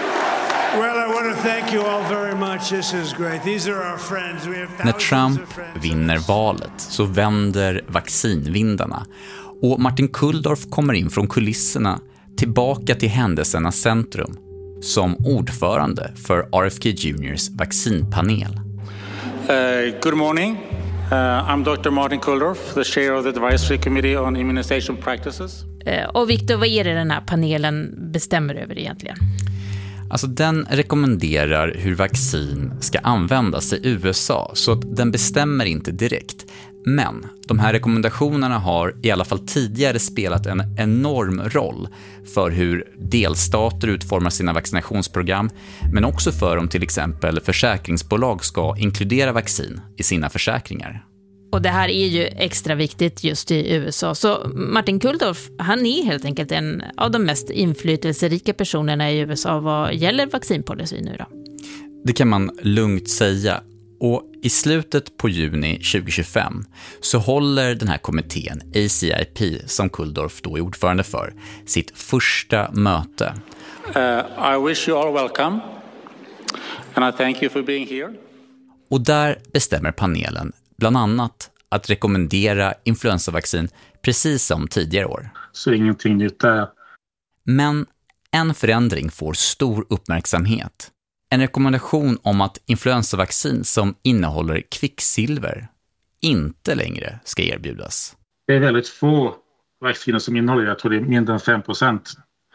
När Trump vinner valet så vänder vaccinvindarna, och Martin Kulldorff kommer in från kulisserna tillbaka till händelsernas centrum som ordförande för R F K Juniors vaccinpanel. Uh, good morning. Uh, I'm doctor Martin Kulldorff, the chair of the Advisory Committee on Immunization Practices. Uh, och Victor, vad är det den här panelen bestämmer över egentligen? Alltså den rekommenderar hur vaccin ska användas i U S A, så att den bestämmer inte direkt. Men de här rekommendationerna har i alla fall tidigare spelat en enorm roll för hur delstater utformar sina vaccinationsprogram, men också för om till exempel försäkringsbolag ska inkludera vaccin i sina försäkringar. Och det här är ju extra viktigt just i U S A. Så Martin Kulldorff, han är helt enkelt en av de mest inflytelserika personerna i U S A vad gäller vaccinpolicy nu då. Det kan man lugnt säga. Och i slutet på juni tjugohundratjugofem så håller den här kommittén A C I P, som Kulldorff då är ordförande för, sitt första möte. Uh, I wish you all welcome and I thank you for being here. Och där bestämmer panelen bland annat att rekommendera influensavaccin precis som tidigare år. Så ingenting nytt där. Men en förändring får stor uppmärksamhet. En rekommendation om att influensavaccin som innehåller kvicksilver inte längre ska erbjudas. Det är väldigt få vacciner som innehåller, jag tror det är mindre än fem procent.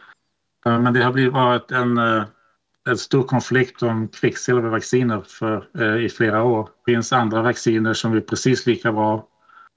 Men det har blivit varit en, en stor konflikt om kvicksilvervacciner för, i flera år. Det finns andra vacciner som är precis lika bra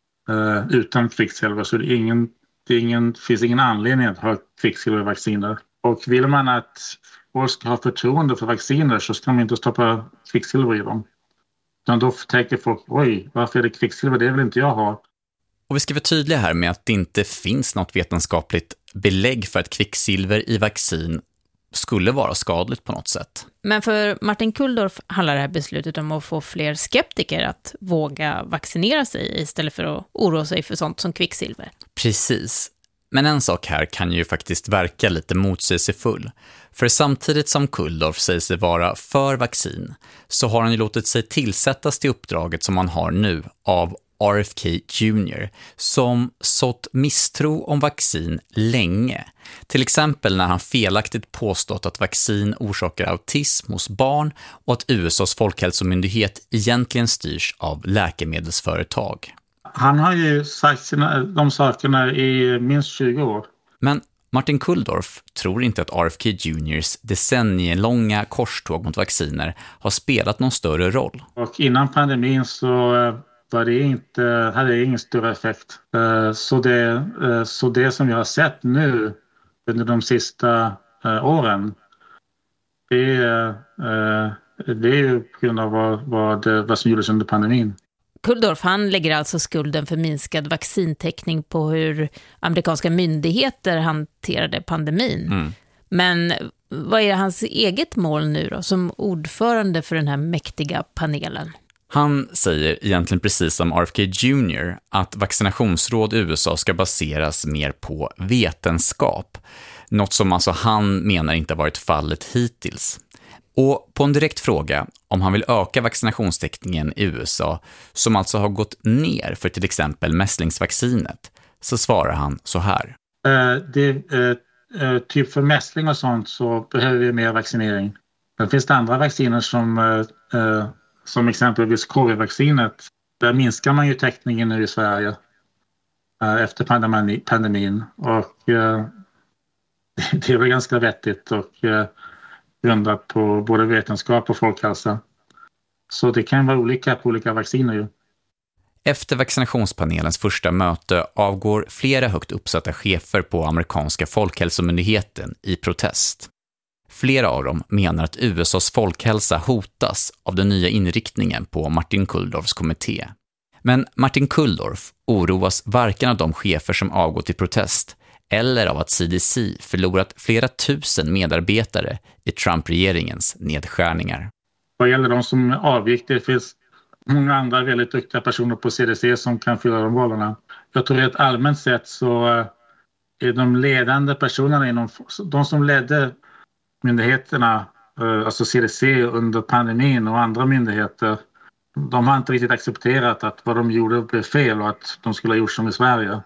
utan kvicksilver, så det, är ingen, det är ingen, finns ingen anledning att ha kvicksilvervacciner. Och vill man att folk ska ha förtroende för vacciner så ska man inte stoppa kvicksilver i dem. Utan då tänker folk, oj, varför är det kvicksilver? Det vill inte jag ha. Och vi ska vara tydliga här med att det inte finns något vetenskapligt belägg för att kvicksilver i vaccin skulle vara skadligt på något sätt. Men för Martin Kulldorff handlar det här beslutet om att få fler skeptiker att våga vaccinera sig istället för att oroa sig för sånt som kvicksilver. Precis. Men en sak här kan ju faktiskt verka lite motsägelsefull. För samtidigt som Kulldorff säger sig vara för vaccin så har han ju låtit sig tillsättas till uppdraget som han har nu av R F K Junior som sått misstro om vaccin länge. Till exempel när han felaktigt påstått att vaccin orsakar autism hos barn och att U S A:s folkhälsomyndighet egentligen styrs av läkemedelsföretag. Han har ju sagt sina, de sakerna i minst tjugo år. Men Martin Kulldorff tror inte att R F K Juniors decennielånga korståg mot vacciner har spelat någon större roll. Och innan pandemin så var det inte, hade det ingen större effekt. Så det, så det som jag har sett nu under de sista åren, det är, det är ju på grund av vad, vad, vad som gjordes under pandemin. Kulldorff, han lägger alltså skulden för minskad vaccintäckning på hur amerikanska myndigheter hanterade pandemin. Mm. Men vad är hans eget mål nu då, som ordförande för den här mäktiga panelen? Han säger egentligen precis som R F K Junior att vaccinationsråd i U S A ska baseras mer på vetenskap. Något som alltså han menar inte har varit fallet hittills. Och på en direkt fråga om han vill öka vaccinationstäckningen i U S A, som alltså har gått ner för till exempel mässlingsvaccinet, så svarar han så här. Uh, det, uh, uh, typ för mässling och sånt så behöver vi mer vaccinering. Det finns det andra vacciner som, uh, uh, som exempelvis covid-vaccinet. Där minskar man ju täckningen nu i Sverige uh, efter pandemi, pandemin. Och uh, det är väl ganska vettigt och uh, grundat på både vetenskap och folkhälsa. Så det kan vara olika på olika vacciner ju. Efter vaccinationspanelens första möte avgår flera högt uppsatta chefer på amerikanska folkhälsomyndigheten i protest. Flera av dem menar att U S A:s folkhälsa hotas av den nya inriktningen på Martin Kulldorffs kommitté. Men Martin Kulldorff oroas varken av de chefer som avgått i protest eller av att C D C förlorat flera tusen medarbetare i Trump-regeringens nedskärningar. Vad gäller de som avgick, det finns många andra väldigt duktiga personer på C D C som kan fylla de rollerna. Jag tror att allmänt sett så är de ledande personerna inom, de som ledde myndigheterna, alltså C D C under pandemin och andra myndigheter, de har inte riktigt accepterat att vad de gjorde blev fel och att de skulle ha gjort som i Sverige.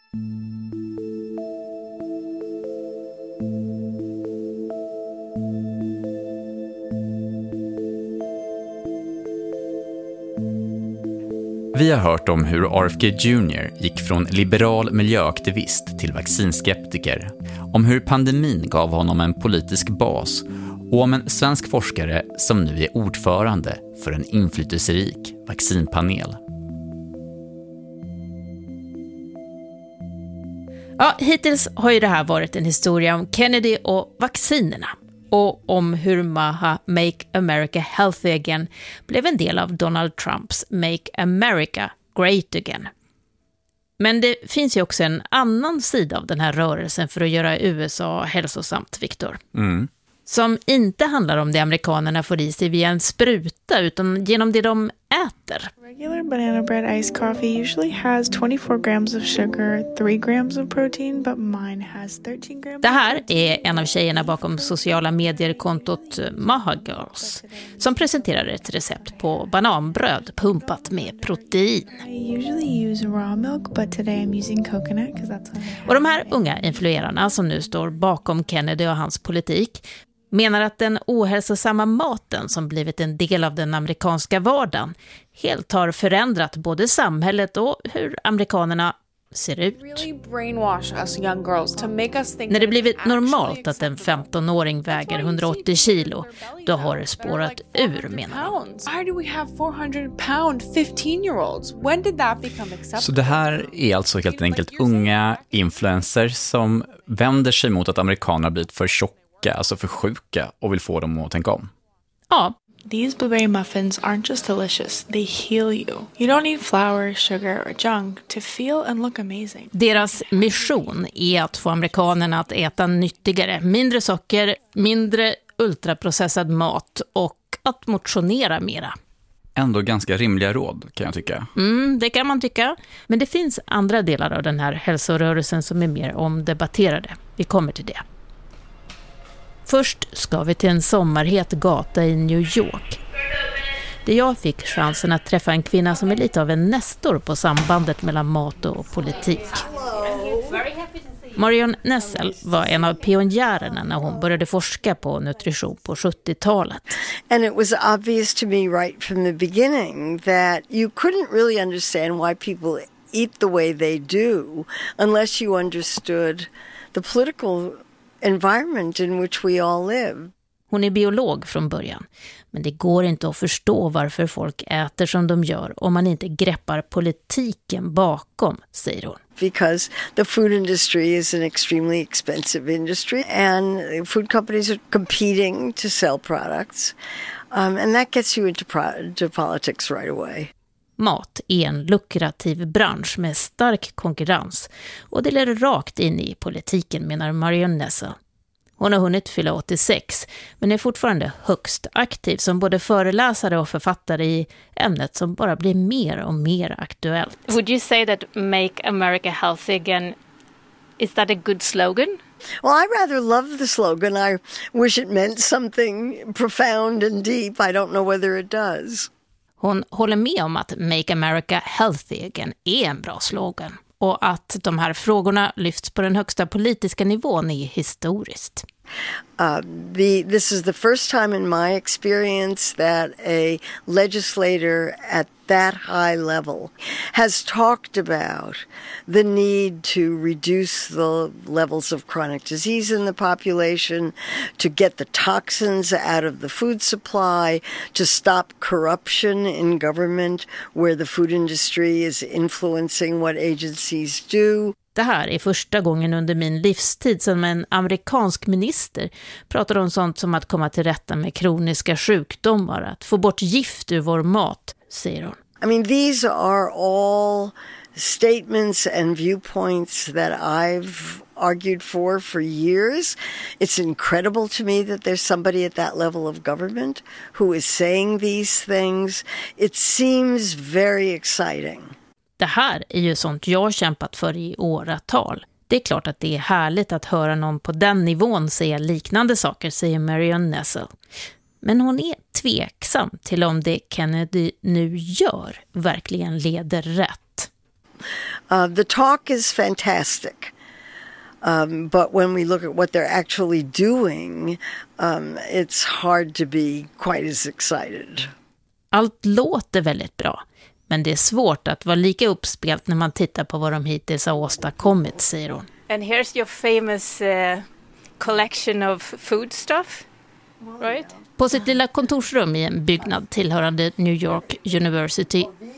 Vi har hört om hur R F K Junior gick från liberal miljöaktivist till vaccinskeptiker, om hur pandemin gav honom en politisk bas och om en svensk forskare som nu är ordförande för en inflytelserik vaccinpanel. Ja, hittills har ju det här varit en historia om Kennedy och vaccinerna. Och om hur Maha Make America Healthy Again blev en del av Donald Trumps Make America Great Again. Men det finns ju också en annan sida av den här rörelsen för att göra U S A hälsosamt, Victor. Mm. Som inte handlar om det amerikanerna får i sig via en spruta utan genom det de äter. Regular banana bread iced coffee usually has twenty-four grams of sugar, three grams of protein, but mine has thirteen grams. Det här är en av tjejerna bakom sociala medier-kontot Maha Girls som presenterar ett recept på bananbröd pumpat med protein. I usually use raw milk, but today I'm using coconut because that's what I have. Och de här unga influerarna som nu står bakom Kennedy och hans politik menar att den ohälsosamma maten som blivit en del av den amerikanska vardagen helt har förändrat både samhället och hur amerikanerna ser ut. När det blivit normalt att en femtonåring väger hundraåttio kilo, då har det spårat ur, menar de. Så det här är alltså helt enkelt unga influencers som vänder sig mot att amerikaner har blivit för tjocka, alltså för sjuka, och vill få dem att tänka om. Ja. These blueberry muffins aren't just delicious, they heal you. You don't need flour, sugar or junk to feel and look amazing. Deras mission är att få amerikanerna att äta nyttigare, mindre socker, mindre ultraprocessad mat och att motionera mera. Ändå ganska rimliga råd, kan jag tycka. Mm, det kan man tycka. Men det finns andra delar av den här hälsorörelsen som är mer omdebatterade. Vi kommer till det. Först ska vi till en sommarhet gata i New York. Där jag fick chansen att träffa en kvinna som är lite av en nestor på sambandet mellan mat och politik. Marion Nessel var en av pionjärerna när hon började forska på nutrition på sjuttiotalet. And it was obvious to me right from the beginning that you couldn't really understand why people eat the way they do unless you understood the political environment in which we all live. Hon är biolog från början, men det går inte att förstå varför folk äter som de gör om man inte greppar politiken bakom, säger hon. Because the food industry is an extremely expensive industry and food companies are competing to sell products. Um, and that gets you into, pro- into politics right away. Mat är en lukrativ bransch med stark konkurrens och det leder rakt in i politiken, menar Marion Nessel. Hon har hunnit fylla åttiosex men är fortfarande högst aktiv som både föreläsare och författare i ämnet som bara blir mer och mer aktuellt. Would you say that Make America Healthy Again, is that a good slogan? Well, I rather love the slogan. I wish it meant something profound and deep. I don't know whether it does. Hon håller med om att Make America Healthy Again är en bra slogan och att de här frågorna lyfts på den högsta politiska nivån är historiskt. Uh, the, this is the first time in my experience that a legislator at that high level has talked about the need to reduce the levels of chronic disease in the population, to get the toxins out of the food supply, to stop corruption in government where the food industry is influencing what agencies do. Det här är första gången under min livstid som en amerikansk minister pratar om sånt som att komma till rätta med kroniska sjukdomar, att få bort gift ur vår mat, säger hon. I mean, these are all statements and viewpoints that I've argued for for years. It's incredible to me that there's somebody at that level of government who is saying these things. It seems very exciting. Det här är ju sånt jag har kämpat för i åratal. Det är klart att det är härligt att höra någon på den nivån säga liknande saker, säger Marion Nessel. Men hon är tveksam till om det Kennedy nu gör verkligen leder rätt. Uh, the talk is fantastic. Um, but when we look at what they're actually doing, um, it's hard to be quite as excited. Allt låter väldigt bra. Men det är svårt att vara lika uppspelt när man tittar på vad de hittills har åstadkommit, säger hon. And here's your famous uh, collection of food stuff, right? På sitt lilla kontorsrum i en byggnad tillhörande New York University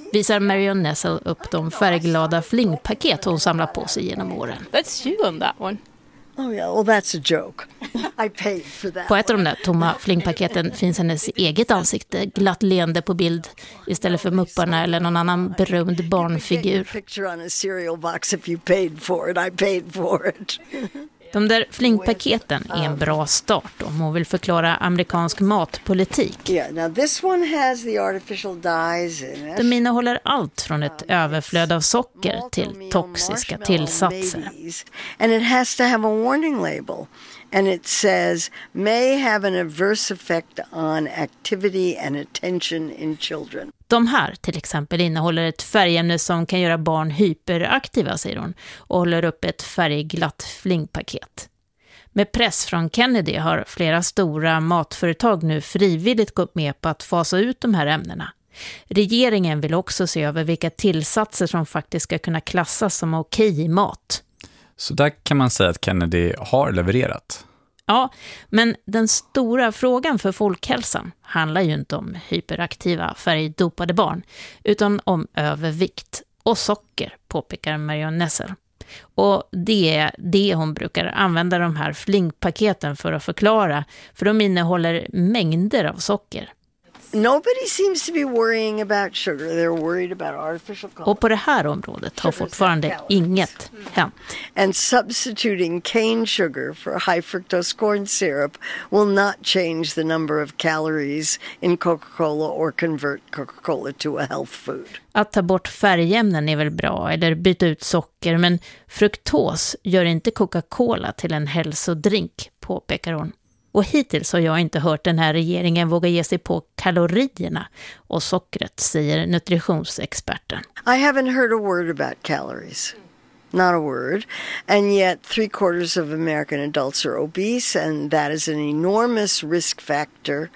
visar Marion Nestle upp de färgglada flingpaket hon samlar på sig genom åren. That's you on that one. Oh yeah, well that's a joke. I paid for that. På ett av de där tomma flingpaketen finns hennes eget ansikte, glatt leende på bild istället för mupparna eller någon annan berömd barnfigur. Picture on a cereal box if you paid for it. I paid for it. De där flingpaketen är en bra start om hon vill förklara amerikansk matpolitik. Yeah, now this one has the artificial dyes in it. De innehåller allt från ett överflöd av socker till toxiska tillsatser. And it has to have a warning label. And it says may have an adverse effect on activity and attention in children. De här till exempel innehåller ett färgämne som kan göra barn hyperaktiva, säger hon, och håller upp ett färgglatt flingpaket. Med press från Kennedy har flera stora matföretag nu frivilligt gått med på att fasa ut de här ämnena. Regeringen vill också se över vilka tillsatser som faktiskt ska kunna klassas som okej i mat. Så där kan man säga att Kennedy har levererat. Ja, men den stora frågan för folkhälsan handlar ju inte om hyperaktiva färgdopade barn, utan om övervikt och socker, påpekar Marion Nestle. Och det är det hon brukar använda de här flingpaketen för att förklara, för de innehåller mängder av socker. Nobody seems to be worrying about sugar. They're worried about artificial color. Och på det här området har fortfarande inget hänt. And substituting cane sugar for high fructose corn syrup will not change the number of calories in Coca-Cola or convert Coca-Cola to a health food. Att ta bort färgämnen är väl bra, eller byta ut socker, men fruktos gör inte Coca-Cola till en hälsodrink, påpekar hon. Och hittills har jag inte hört den här regeringen våga ge sig på kalorierna och sockret, säger nutritionsexperten. I haven't heard a word about calories. Not a word. And yet three quarters of American adults are obese, and that is an enormous risk factor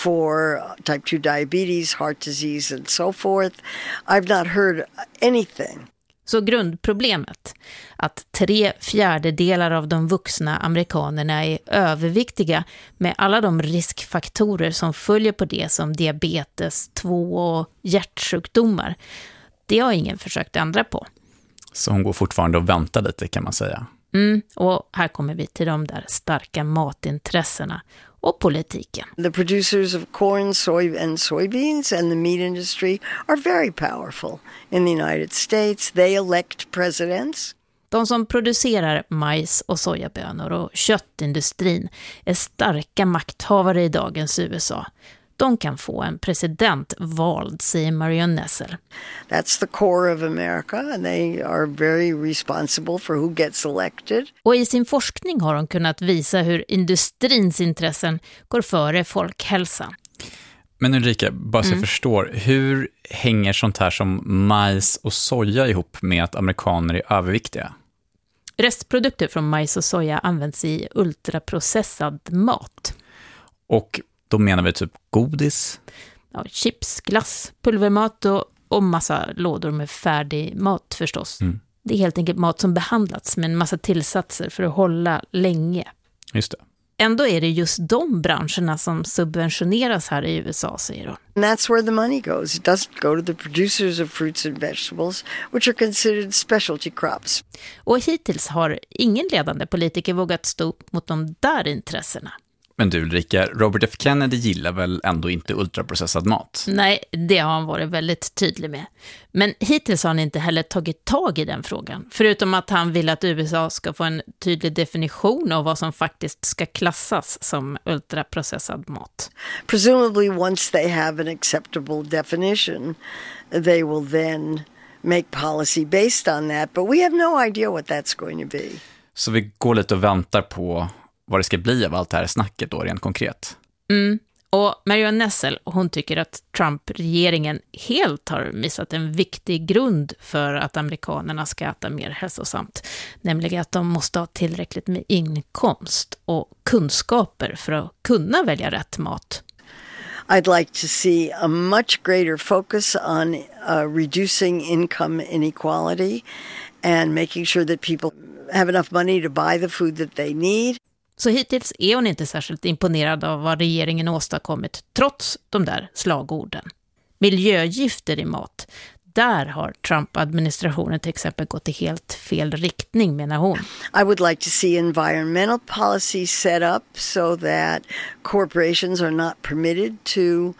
for type two diabetes, heart disease, and so forth. I've not heard anything. Så grundproblemet, att tre fjärdedelar av de vuxna amerikanerna är överviktiga med alla de riskfaktorer som följer på det, som diabetes, två och hjärtsjukdomar, det har ingen försökt ändra på. Så hon går fortfarande och väntar lite, kan man säga. Mm, och här kommer vi till de där starka matintressena och politiken. The producers of corn, soy and soybeans and the meat industry are very powerful in the United States. They elect presidents. De som producerar majs och sojabönor och köttindustrin är starka makthavare i dagens U S A. De kan få en president vald, säger Marion Nestle. That's the core of America, and they are very responsible for who gets elected. Och i sin forskning har de kunnat visa hur industrins intressen går före folkhälsan. Men Ulrika, bara så Mm. jag förstår, hur hänger sånt här som majs och soja ihop med att amerikaner är överviktiga? Restprodukter från majs och soja används i ultraprocessad mat. Och då menar vi typ godis? Ja, chips, glass, pulvermat och, och massa lådor med färdig mat förstås. Mm. Det är helt enkelt mat som behandlats med en massa tillsatser för att hålla länge. Just det. Ändå är det just de branscherna som subventioneras här i U S A, säger hon. And that's where the money goes. It doesn't go to the producers of fruits and vegetables, which are considered specialty crops. Och hittills har ingen ledande politiker vågat stå upp mot de där intressena. Men du Ulrika, Robert F. Kennedy gillar väl ändå inte ultraprocessad mat? Nej, det har han varit väldigt tydlig med. Men hittills har han inte heller tagit tag i den frågan. Förutom att han vill att U S A ska få en tydlig definition av vad som faktiskt ska klassas som ultraprocessad mat. Presumably once they have an acceptable definition, they will then make policy based on that. But we have no idea what that's going to be. Så vi går lite och väntar på vad det ska bli av allt det här snacket då, rent konkret. Mm. Och Marion Nestle, hon tycker att Trump-regeringen helt har missat en viktig grund för att amerikanerna ska äta mer hälsosamt. Nämligen att de måste ha tillräckligt med inkomst och kunskaper för att kunna välja rätt mat. I'd like to see a much greater focus on uh, reducing income inequality and making sure that people have enough money to buy the food that they need. Så hittills är hon inte särskilt imponerad av vad regeringen åstadkommit, trots de där slagorden. Miljögifter i mat, där har Trump-administrationen till exempel gått i helt fel riktning, menar hon. I would like to see environmental policy set up so that corporations are not permitted to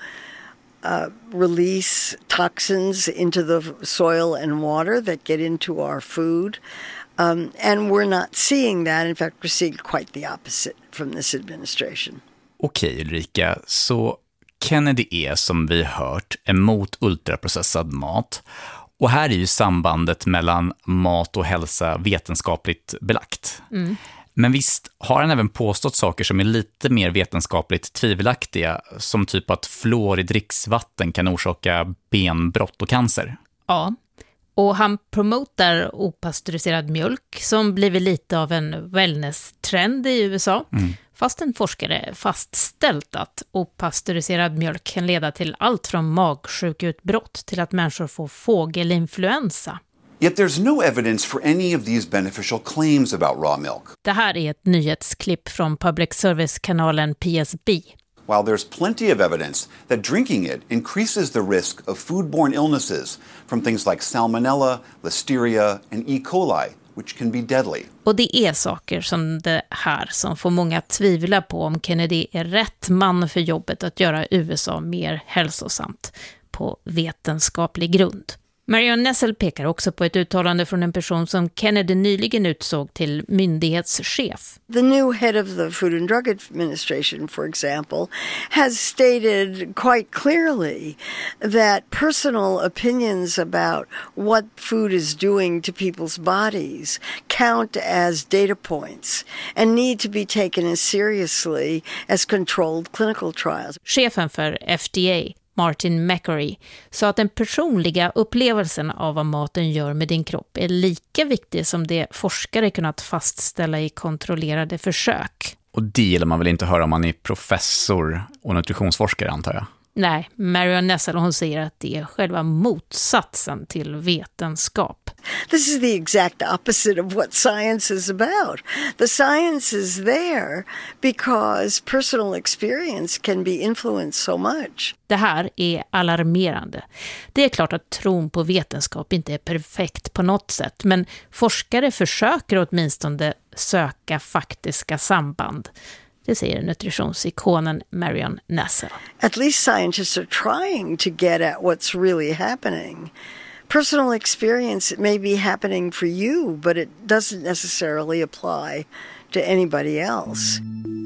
uh, release toxins into the soil and water that get into our food. Um, and we're not seeing that. In fact, we're seeing quite the opposite from this administration. Okej, Ulrika, så Kennedy är, som vi hört, emot ultraprocessad mat. Och här är ju sambandet mellan mat och hälsa vetenskapligt belagt. Mm. Men visst har han även påstått saker som är lite mer vetenskapligt tvivelaktiga, som typ att fluor i dricksvatten kan orsaka benbrott och cancer. Ja, och han promotar opastöriserad mjölk som blivit lite av en wellness-trend i U S A. Mm. Fast en forskare fastställt att opastöriserad mjölk kan leda till allt från magsjukutbrott till att människor får fågelinfluensa. Yet there's no evidence for any of these beneficial claims about raw milk. Det här är ett nyhetsklipp från public service-kanalen P S B. While there's plenty of evidence that drinking it increases the risk of foodborne illnesses from things like salmonella, listeria, and E. coli, which can be deadly. Och det är saker som det här som får många tvivla på om Kennedy är rätt man för jobbet att göra U S A mer hälsosamt på vetenskaplig grund. Marion Nessel pekar också på ett uttalande från en person som Kennedy nyligen utsåg till myndighetschef. The new head of the Food and Drug Administration, for example, has stated quite clearly that personal opinions about what food is doing to people's bodies count as data points and need to be taken as seriously as controlled clinical trials. Chefen för F D A, Martin McCurry, sa att den personliga upplevelsen av vad maten gör med din kropp är lika viktig som det forskare kunnat fastställa i kontrollerade försök. Och det gillar man väl inte höra om man är professor och nutritionsforskare, antar jag? Nej, Marion Nessel, hon säger att det är själva motsatsen till vetenskap. This is the exact opposite of what science is about. The science is there because personal experience can be influenced so much. Det här är alarmerande. Det är klart att tron på vetenskap inte är perfekt på något sätt, men forskare försöker åtminstone söka faktiska samband. Det säger nutritionsikonen Marion Nessel. At least scientists are trying to get at what's really happening. Personal experience may be happening for you, but it doesn't necessarily apply to anybody else.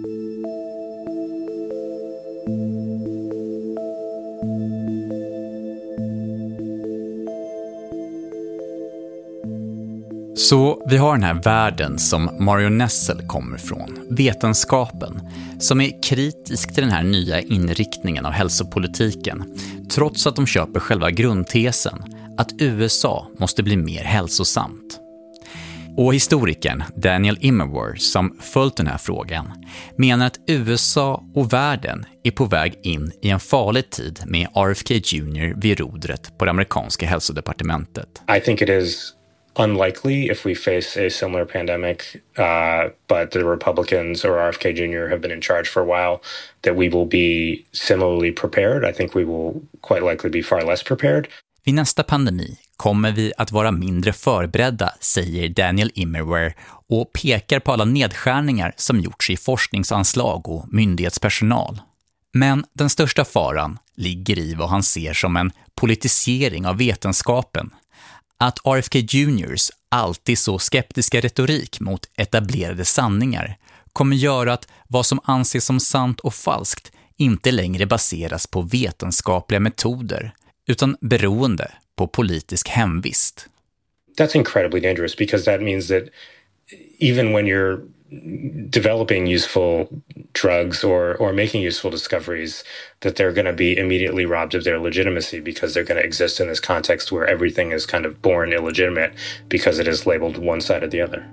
Så vi har den här världen som Marion Nessel kommer från, vetenskapen, som är kritisk till den här nya inriktningen av hälsopolitiken, trots att de köper själva grundtesen att U S A måste bli mer hälsosamt. Och historikern Daniel Immerwahr, som följt den här frågan, menar att U S A och världen är på väg in i en farlig tid med R F K Junior vid rodret på det amerikanska hälsodepartementet. I think it is unlikely if we face a similar pandemic, uh, but the Republicans or R F K Junior have been in charge for a while, that we will be similarly prepared. I think we will quite likely be far less prepared. Vid nästa pandemi kommer vi att vara mindre förberedda, säger Daniel Immerwahr och pekar på alla nedskärningar som gjorts i forskningsanslag och myndighetspersonal. Men den största faran ligger i vad han ser som en politisering av vetenskapen. Att R F K Juniors alltid så skeptiska retorik mot etablerade sanningar kommer göra att vad som anses som sant och falskt inte längre baseras på vetenskapliga metoder utan beroende på politisk hemvist. That's incredibly dangerous because that means that even when you're developing useful drugs or or making useful discoveries, that they're going to be immediately robbed of their legitimacy because they're going to exist in this context where everything is kind of born illegitimate because it is labeled one side or the other.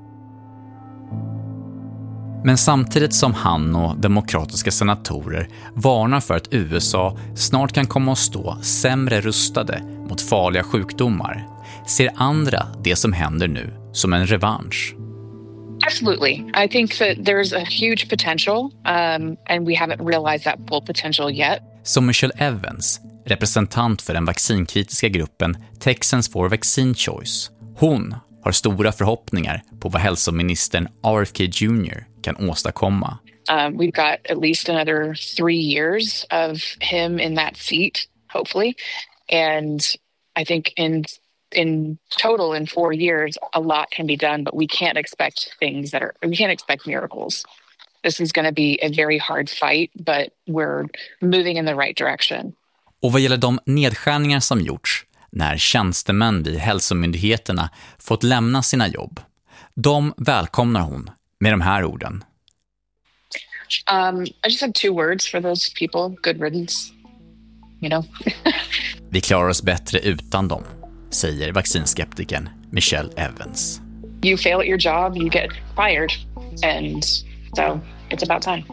Men samtidigt som han och demokratiska senatorer varnar för att U S A snart kan komma att stå sämre rustade mot farliga sjukdomar, ser andra det som händer nu som en revansch. Absolutely. I think that there's a huge potential um, and we haven't realized that full potential yet. Som Michelle Evans, representant för den vaccinkritiska gruppen Texans for Vaccine Choice. Hon har stora förhoppningar på vad hälsoministern R F K Junior kan åstadkomma. Um, we've got at least another three years of him in that seat, hopefully. And I think in in total, in four years, a lot can be done, but we can't expect things that are, we can't expect miracles. This is going to be a very hard fight, but we're moving in the right direction. Och vad gäller de nedskärningar som gjorts när tjänstemän vid hälsomyndigheterna fått lämna sina jobb, de välkomnar hon med de här orden. Um, I just have two words for those people. Good riddance. You know? Vi klarar oss bättre utan dem, säger vaccinskeptikern Michelle Evans. You fail at your job, you get fired. And so it's about time.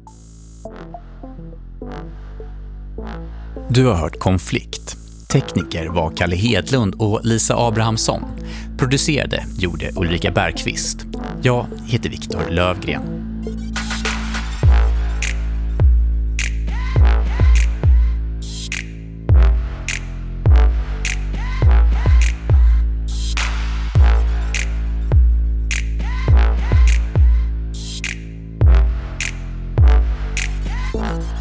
Du har hört Konflikt. Tekniker var Kalle Hedlund och Lisa Abrahamsson. Producerade gjorde Ulrika Bergqvist. Jag heter Viktor Lövgren. Wow.